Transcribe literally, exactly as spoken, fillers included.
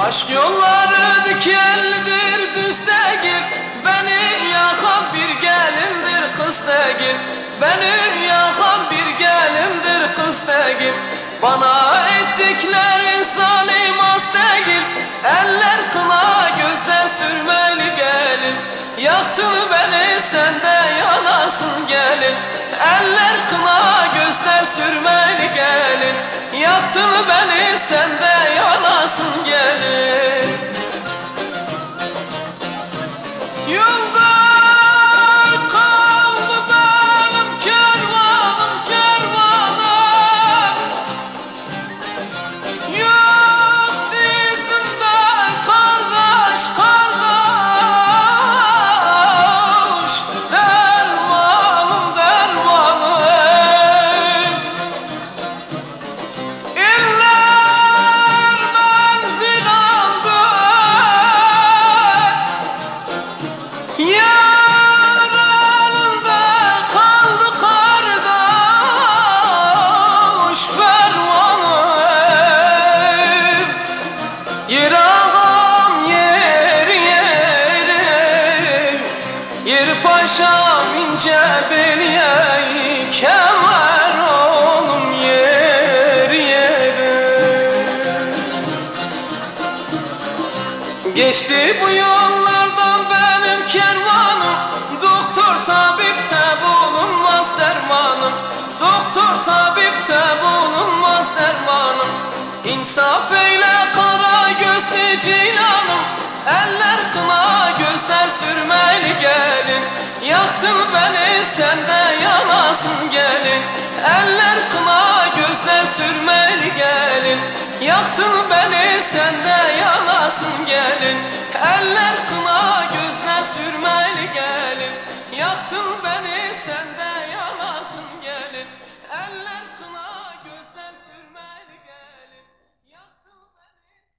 Aşk yolları dikenlidir, düz değil. Beni yakan bir gelindir, kız değil. Beni yakan bir gelindir, kız değil. Bana ettiklerin zalim az değil. Eller kına, gözler sürmeli gelin. Yaktın beni, sen de yanasın gelin. Eller kına, gözler sürmeli gelin. Yaktın beni, sen de yanasın gelin. Yolda kaldı benim kervanım, kervanım. Yok dizimde kardeş, kardeş. Dermanım, dermanım. İller menzil aldı, yar elinde kaldı kardeş, fermanım. Yer ağam yer yerim, yer paşam ince belye, kemer oğlum yer yerim. Geçti bu yollardan benim kervanım, doktor tabipte bulunmaz dermanım. Doktor tabipte bulunmaz dermanım. İnsaf eyle kara gözlü cilanım. Eller kına, gözler sürmeli gelin. Yaktın beni, sen de yanasın gelin. Eller kına, gözler sürmeli gelin. Yaktın beni, sen de yanasın gelin. Eller